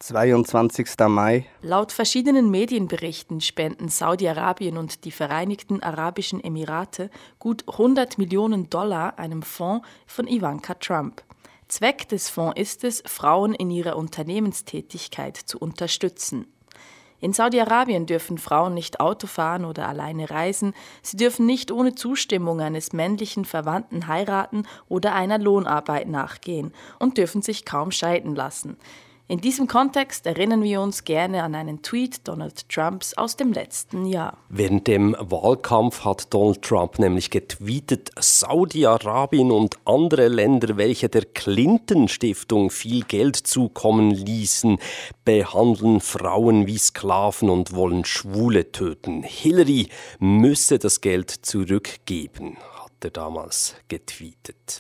22. Mai. Laut verschiedenen Medienberichten spenden Saudi-Arabien und die Vereinigten Arabischen Emirate gut $100 Millionen einem Fonds von Ivanka Trump. Zweck des Fonds ist es, Frauen in ihrer Unternehmenstätigkeit zu unterstützen. In Saudi-Arabien dürfen Frauen nicht Auto fahren oder alleine reisen, sie dürfen nicht ohne Zustimmung eines männlichen Verwandten heiraten oder einer Lohnarbeit nachgehen und dürfen sich kaum scheiden lassen. In diesem Kontext erinnern wir uns gerne an einen Tweet Donald Trumps aus dem letzten Jahr. Während dem Wahlkampf hat Donald Trump nämlich getweetet, Saudi-Arabien und andere Länder, welche der Clinton-Stiftung viel Geld zukommen ließen, behandeln Frauen wie Sklaven und wollen Schwule töten. Hillary müsse das Geld zurückgeben, hat er damals getweetet.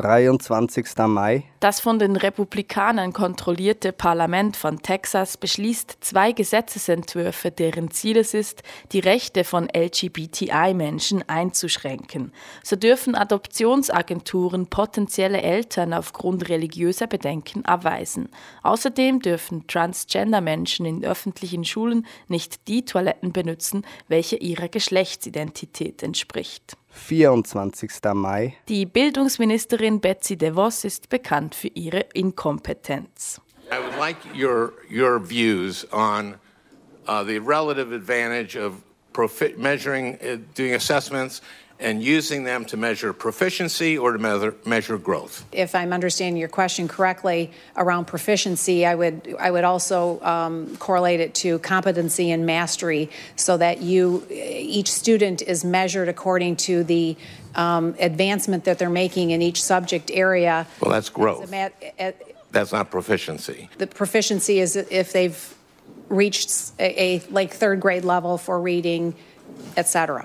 23. Mai. Das von den Republikanern kontrollierte Parlament von Texas beschließt 2 Gesetzesentwürfe, deren Ziel es ist, die Rechte von LGBTI-Menschen einzuschränken. So dürfen Adoptionsagenturen potenzielle Eltern aufgrund religiöser Bedenken abweisen. Außerdem dürfen Transgender-Menschen in öffentlichen Schulen nicht die Toiletten benutzen, welche ihrer Geschlechtsidentität entspricht. 24. Mai. Die Bildungsministerin Betsy DeVos ist bekannt für ihre Inkompetenz. I would like your views on the relative advantage of measuring, doing assessments and using them to measure proficiency or to measure growth. If I'm understanding your question correctly around proficiency, I would also correlate it to competency and mastery, so that each student is measured according to the advancement that they're making in each subject area. Well, that's growth. That's not proficiency. The proficiency is if they've reached a third grade level for reading, etc.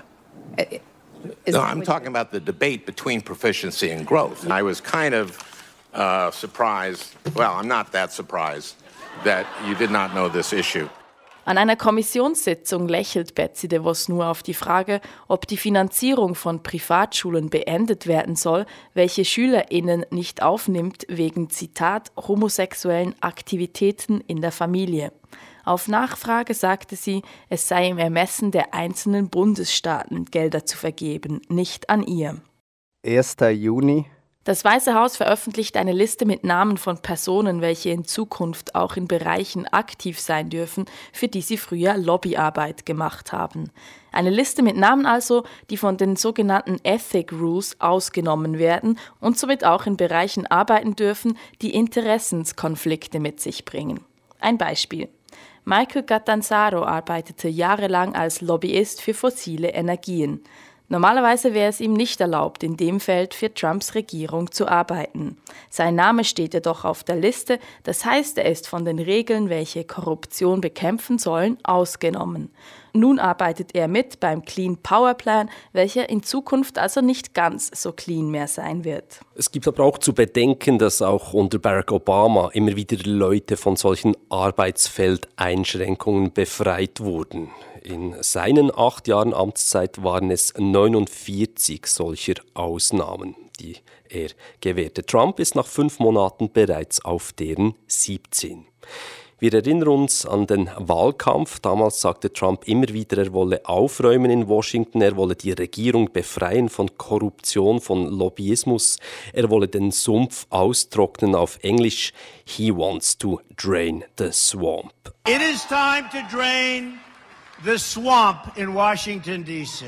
No, I'm talking about the debate between proficiency and growth. And I was kind of surprised, well, I'm not that surprised, that you did not know this issue. An einer Kommissionssitzung lächelt Betsy DeVos nur auf die Frage, ob die Finanzierung von Privatschulen beendet werden soll, welche SchülerInnen nicht aufnimmt wegen, Zitat, homosexuellen Aktivitäten in der Familie. Auf Nachfrage sagte sie, es sei im Ermessen der einzelnen Bundesstaaten, Gelder zu vergeben, nicht an ihr. 1. Juni. Das Weiße Haus veröffentlicht eine Liste mit Namen von Personen, welche in Zukunft auch in Bereichen aktiv sein dürfen, für die sie früher Lobbyarbeit gemacht haben. Eine Liste mit Namen also, die von den sogenannten Ethic Rules ausgenommen werden und somit auch in Bereichen arbeiten dürfen, die Interessenskonflikte mit sich bringen. Ein Beispiel. Michael Catanzaro arbeitete jahrelang als Lobbyist für fossile Energien. Normalerweise wäre es ihm nicht erlaubt, in dem Feld für Trumps Regierung zu arbeiten. Sein Name steht jedoch auf der Liste, das heißt, er ist von den Regeln, welche Korruption bekämpfen sollen, ausgenommen. Nun arbeitet er mit beim Clean Power Plan, welcher in Zukunft also nicht ganz so clean mehr sein wird. Es gibt aber auch zu bedenken, dass auch unter Barack Obama immer wieder Leute von solchen Arbeitsfeldeinschränkungen befreit wurden. In seinen 8 Jahren Amtszeit waren es 49 solcher Ausnahmen, die er gewährte. Trump ist nach 5 Monaten bereits auf deren 17. Wir erinnern uns an den Wahlkampf. Damals sagte Trump immer wieder, er wolle aufräumen in Washington, er wolle die Regierung befreien von Korruption, von Lobbyismus, er wolle den Sumpf austrocknen, auf Englisch. He wants to drain the swamp. It is time to drain the swamp in Washington, D.C.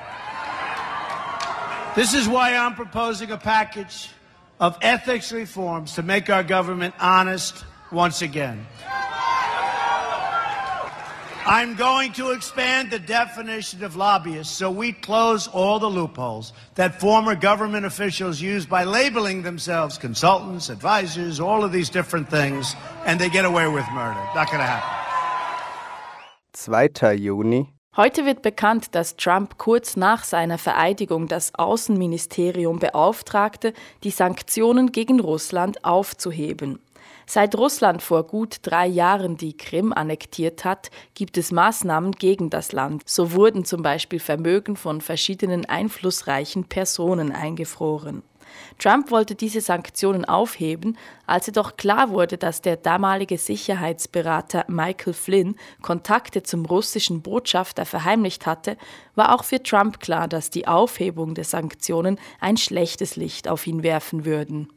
This is why I'm proposing a package of ethics reforms to make our government honest once again. I'm going to expand the definition of lobbyists so we close all the loopholes that former government officials use by labeling themselves consultants, advisors, all of these different things, and they get away with murder. Not going to happen. 2. Juni. Heute wird bekannt, dass Trump kurz nach seiner Vereidigung das Außenministerium beauftragte, die Sanktionen gegen Russland aufzuheben. Seit Russland vor gut 3 Jahren die Krim annektiert hat, gibt es Maßnahmen gegen das Land. So wurden zum Beispiel Vermögen von verschiedenen einflussreichen Personen eingefroren. Trump wollte diese Sanktionen aufheben, als jedoch klar wurde, dass der damalige Sicherheitsberater Michael Flynn Kontakte zum russischen Botschafter verheimlicht hatte, war auch für Trump klar, dass die Aufhebung der Sanktionen ein schlechtes Licht auf ihn werfen würden.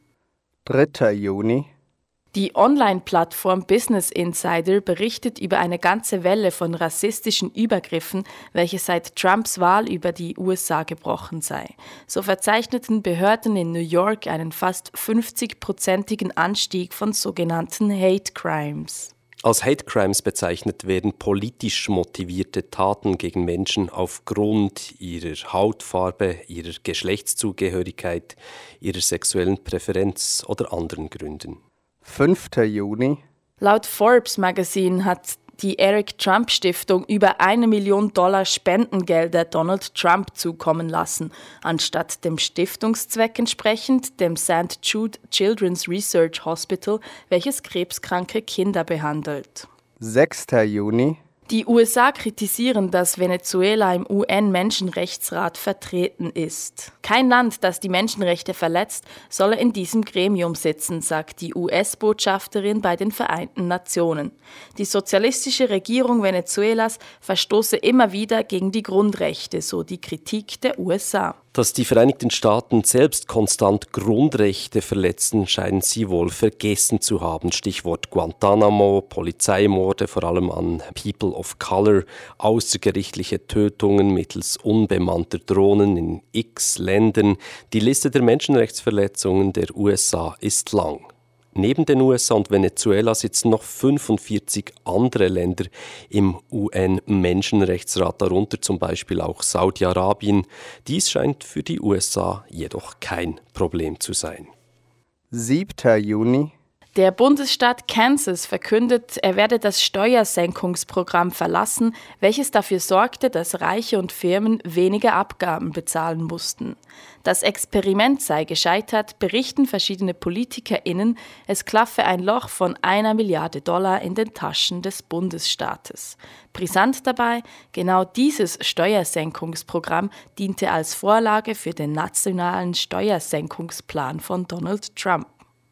3. Juni. Die Online-Plattform Business Insider berichtet über eine ganze Welle von rassistischen Übergriffen, welche seit Trumps Wahl über die USA gebrochen sei. So verzeichneten Behörden in New York einen fast 50-prozentigen Anstieg von sogenannten Hate Crimes. Als Hate Crimes bezeichnet werden politisch motivierte Taten gegen Menschen aufgrund ihrer Hautfarbe, ihrer Geschlechtszugehörigkeit, ihrer sexuellen Präferenz oder anderen Gründen. 5. Juni. Laut Forbes Magazine hat die Eric Trump Stiftung über $1 Million Spendengelder Donald Trump zukommen lassen, anstatt dem Stiftungszweck entsprechend dem St. Jude Children's Research Hospital, welches krebskranke Kinder behandelt. 6. Juni. Die USA kritisieren, dass Venezuela im UN-Menschenrechtsrat vertreten ist. Kein Land, das die Menschenrechte verletzt, solle in diesem Gremium sitzen, sagt die US-Botschafterin bei den Vereinten Nationen. Die sozialistische Regierung Venezuelas verstoße immer wieder gegen die Grundrechte, so die Kritik der USA. Dass die Vereinigten Staaten selbst konstant Grundrechte verletzen, scheinen sie wohl vergessen zu haben. Stichwort Guantanamo, Polizeimorde, vor allem an People of Color, außergerichtliche Tötungen mittels unbemannter Drohnen in x Ländern. Die Liste der Menschenrechtsverletzungen der USA ist lang. Neben den USA und Venezuela sitzen noch 45 andere Länder im UN-Menschenrechtsrat, darunter zum Beispiel auch Saudi-Arabien. Dies scheint für die USA jedoch kein Problem zu sein. 7. Juni. Der Bundesstaat Kansas verkündet, er werde das Steuersenkungsprogramm verlassen, welches dafür sorgte, dass Reiche und Firmen weniger Abgaben bezahlen mussten. Das Experiment sei gescheitert, berichten verschiedene PolitikerInnen, es klaffe ein Loch von $1 Milliarde in den Taschen des Bundesstaates. Brisant dabei, genau dieses Steuersenkungsprogramm diente als Vorlage für den nationalen Steuersenkungsplan von Donald Trump.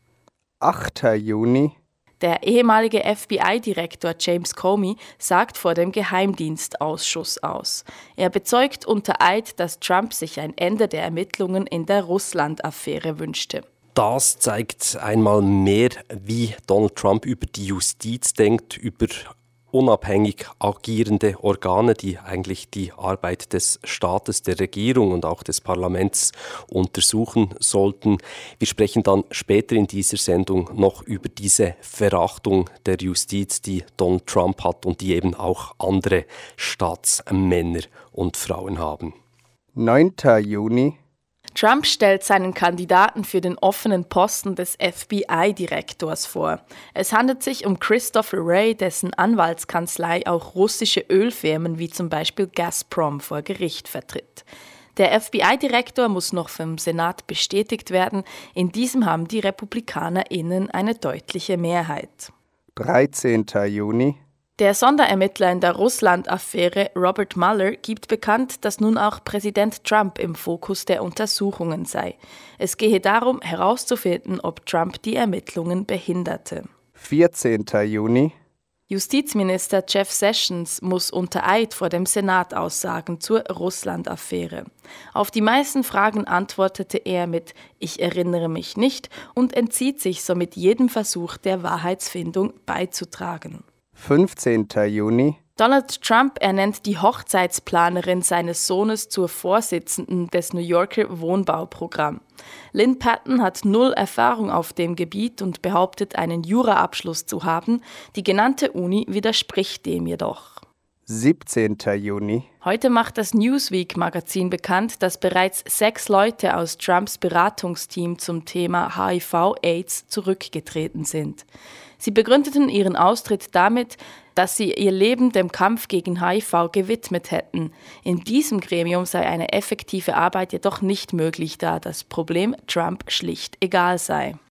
8. Juni. Der ehemalige FBI-Direktor James Comey sagt vor dem Geheimdienstausschuss aus. Er bezeugt unter Eid, dass Trump sich ein Ende der Ermittlungen in der Russland-Affäre wünschte. Das zeigt einmal mehr, wie Donald Trump über die Justiz denkt, über unabhängig agierende Organe, die eigentlich die Arbeit des Staates, der Regierung und auch des Parlaments untersuchen sollten. Wir sprechen dann später in dieser Sendung noch über diese Verachtung der Justiz, die Donald Trump hat und die eben auch andere Staatsmänner und Frauen haben. 9. Juni. Trump stellt seinen Kandidaten für den offenen Posten des FBI-Direktors vor. Es handelt sich um Christopher Wray, dessen Anwaltskanzlei auch russische Ölfirmen wie zum Beispiel Gazprom vor Gericht vertritt. Der FBI-Direktor muss noch vom Senat bestätigt werden. In diesem haben die RepublikanerInnen eine deutliche Mehrheit. 13. Juni. Der Sonderermittler in der Russland-Affäre Robert Mueller gibt bekannt, dass nun auch Präsident Trump im Fokus der Untersuchungen sei. Es gehe darum, herauszufinden, ob Trump die Ermittlungen behinderte. 14. Juni. Justizminister Jeff Sessions muss unter Eid vor dem Senat aussagen zur Russland-Affäre. Auf die meisten Fragen antwortete er mit „Ich erinnere mich nicht" und entzieht sich somit jedem Versuch der Wahrheitsfindung beizutragen. 15. Juni. Donald Trump ernennt die Hochzeitsplanerin seines Sohnes zur Vorsitzenden des New Yorker Wohnbauprogramms. Lynn Patton hat 0 Erfahrung auf dem Gebiet und behauptet, einen Juraabschluss zu haben. Die genannte Uni widerspricht dem jedoch. 17. Juni. Heute macht das Newsweek-Magazin bekannt, dass bereits 6 Leute aus Trumps Beratungsteam zum Thema HIV/AIDS zurückgetreten sind. Sie begründeten ihren Austritt damit, dass sie ihr Leben dem Kampf gegen HIV gewidmet hätten. In diesem Gremium sei eine effektive Arbeit jedoch nicht möglich, da das Problem Trump schlicht egal sei.